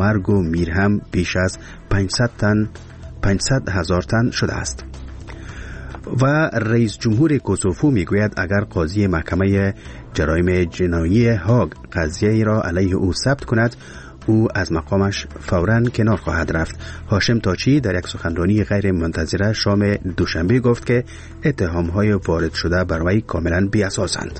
مرگ و میر هم بیش از 500,000 تن شده است. و رئیس جمهور کوسوفو میگوید اگر قاضی محکمه جرایم جنایی هاگ قضیه را علیه او ثبت کند، او از مقامش فوراً کنار خواهد رفت. هاشم تاچی در یک سخنرانی غیر منتظره شام دوشنبه گفت که اتهام‌های وارد شده بر وی کاملاً بی‌اساسند.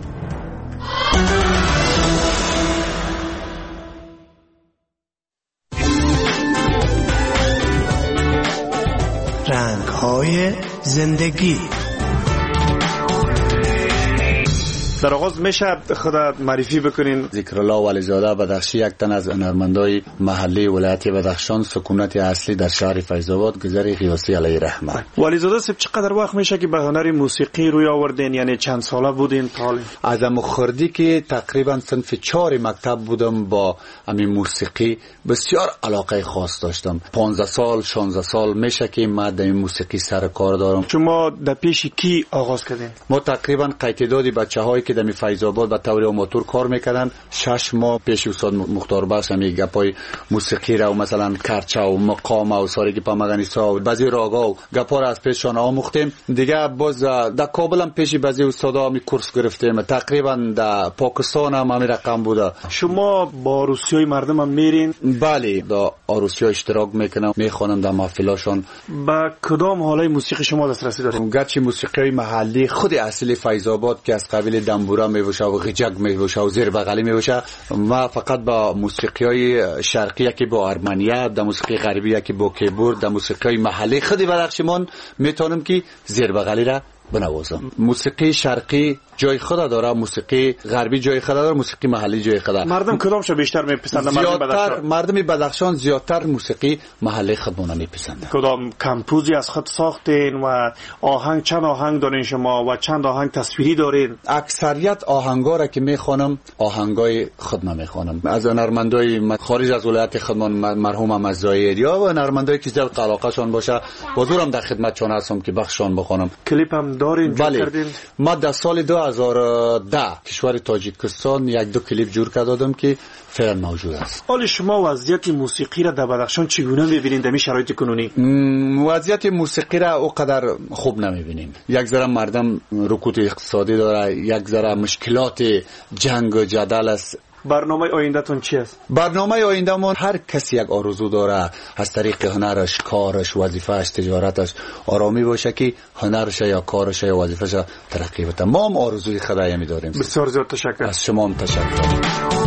رنگ‌های زندگی. در آغاز میشه خودت معرفی بکنین؟ ذکرالله ولیزاده بدخشی، یک تن از هنرمندای محلی ولایت بدخشان، سکونت اصلی در شهر فیض‌آباد، گذر قیاسی علیه رحمت. ولیزاده صاحب چقدر وقت میشه که به هنر موسیقی روی آوردین؟ یعنی چند ساله بودین تعلیم؟ از مخردی که تقریبا صنف 4 مکتب بودم، با همین موسیقی بسیار علاقه خاص داشتم. 15 سال 16 سال میشه که من در موسیقی سر کار دارم. شما در پیش کی آغاز کردین؟ ما تقریبا قیتدادی بچه‌هایی که در فیض‌آباد به طور آماتور کار میکردن 6 ماه پیش استاد مختار بخش می گپای موسیقی را و مثلا کرچه و مقام و سارگی پامگانیسا و بعضی راگا و گپا را از پیششان آموختیم. دیگه باز در کابل هم پیش بعضی استادا می کورس گرفتیم. تقریبا در پاکستان هم همین رقم بوده. شما با عروسیای مردم هم میرین؟ بله، در عروسی‌ها اشتراک میکنم، میخوانم در محفلاشون. با کدام حالای موسیقی شما دسترسی دارید؟ گرچه موسیقی محلی خود اصلی فیض‌آباد که از قبیل دنبورا میوشه و غجگ میوشه و زیر بغلی میوشه، ما فقط با موسیقیای شرقی که با ارمنیه، در موسیقی غربی که با کیبورد، در موسیقی محلی خود بدخشان میتونم که زیر بغلی را بنوازم. موسیقی شرقی جای خود داره، موسیقی غربی جای خود داره، موسیقی محلی جای خود داره. مردم کدامشو بیشتر میپسندن؟ مردم بدخشان زیادتر موسیقی محلی خودمون میپسندن. کدام کمپوزی از خود ساختین و آهنگ چند آهنگ دارین شما و چند آهنگ تصویری دارین؟ اکثریت آهنگا را که میخوانم آهنگای خودم میخوانم. از هنرمندای خارج از ولایت خودمان، مرحوم مزایر یا هنرمندایی که زیاد علاقه شون باشه، حضورم در خدمتشون هستم که بخششون بخونم. کلیپ هم دارین؟ بله. ما در سال 2010 کشور تاجیکستان یک دو کلیپ جور کردم که فعلا موجود است. حال شما وضعیت موسیقی را در بدخشان چگونه می‌بینید در این شرایط کنونی؟ وضعیت موسیقی را اونقدر خوب نمی‌بینیم. یک ذره مردم رکود اقتصادی داره، یک ذره مشکلات جنگ و جدل است. برنامه آینده‌تون چی است؟ برنامه آینده‌مون هر کسی یک آرزو داره، از طریق هنرش، کارش، وظیفه‌اش، تجارتش آرامی باشه که هنرش یا کارش یا وظیفه‌ش ترقی بده. ما هم آرزوی خدایی می‌داریم. بسیار زیاد تشکر. از شما هم تشکر.